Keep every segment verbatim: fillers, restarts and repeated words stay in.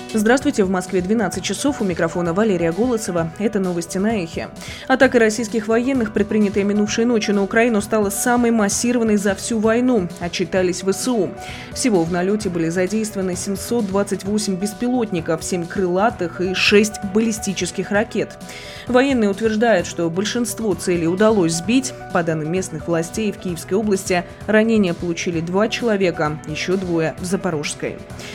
Здравствуйте, в Москве двенадцать часов, у микрофона Валерия Голосова. Это новости на Эхе. Атака российских военных, предпринятая минувшей ночью на Украину, стала самой массированной за всю войну, отчитались ВСУ. Всего в налете были задействованы семьсот двадцать восемь беспилотников, семь крылатых и шесть баллистических ракет. Военные утверждают, что большинство целей удалось сбить. По данным местных властей, в Киевской области ранения получили два человека, еще двое в Запорожской.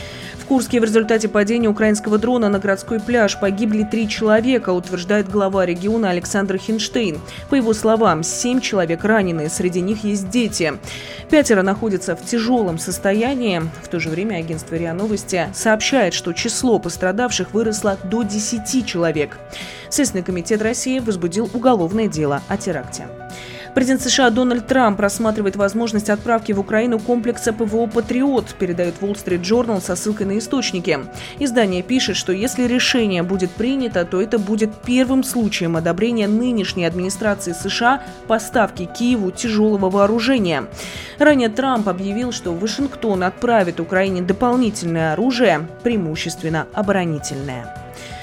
В Курске в результате падения украинского дрона на городской пляж погибли три человека, утверждает глава региона Александр Хинштейн. По его словам, семь человек ранены, среди них есть дети. Пятеро находятся в тяжелом состоянии. В то же время агентство РИА Новости сообщает, что число пострадавших выросло до десяти человек. Следственный комитет России возбудил уголовное дело о теракте. Президент США Дональд Трамп рассматривает возможность отправки в Украину комплекса ПВО «Патриот», передает Wall Street Journal со ссылкой на источники. Издание пишет, что если решение будет принято, то это будет первым случаем одобрения нынешней администрации США поставки Киеву тяжелого вооружения. Ранее Трамп объявил, что Вашингтон отправит Украине дополнительное оружие, преимущественно оборонительное.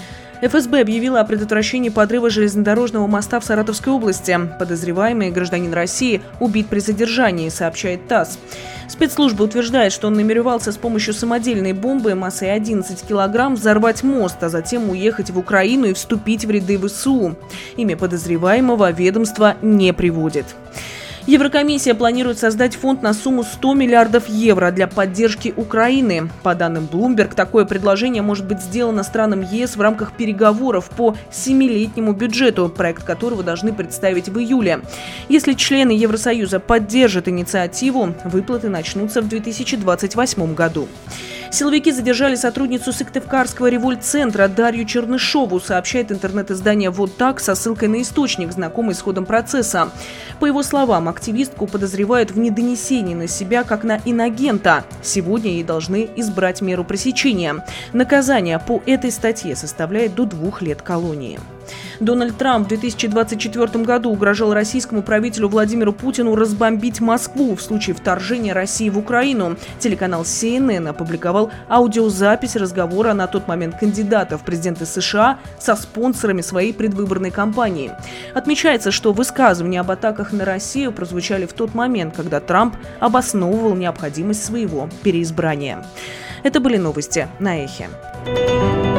эф эс бэ объявила о предотвращении подрыва железнодорожного моста в Саратовской области. Подозреваемый гражданин России убит при задержании, сообщает ТАСС. Спецслужба утверждает, что он намеревался с помощью самодельной бомбы массой одиннадцать килограмм взорвать мост, а затем уехать в Украину и вступить в ряды ВСУ. Имя подозреваемого ведомство не приводит. Еврокомиссия планирует создать фонд на сумму сто миллиардов евро для поддержки Украины. По данным Bloomberg, такое предложение может быть сделано странам ЕС в рамках переговоров по семилетнему бюджету, проект которого должны представить в июле. Если члены Евросоюза поддержат инициативу, выплаты начнутся в две тысячи двадцать восьмом году. Силовики задержали сотрудницу Сыктывкарского револьт-центра Дарью Чернышову, сообщает интернет-издание «Вот так» со ссылкой на источник, знакомый с ходом процесса. По его словам, активистку подозревают в недонесении на себя как на инагента. Сегодня ей должны избрать меру пресечения. Наказание по этой статье составляет до двух лет колонии. Дональд Трамп в две тысячи двадцать четвёртом году угрожал российскому правителю Владимиру Путину разбомбить Москву в случае вторжения России в Украину. Телеканал си эн эн опубликовал аудиозапись разговора на тот момент кандидата в президенты США со спонсорами своей предвыборной кампании. Отмечается, что высказывания об атаках на Россию прозвучали в тот момент, когда Трамп обосновывал необходимость своего переизбрания. Это были новости на Эхе.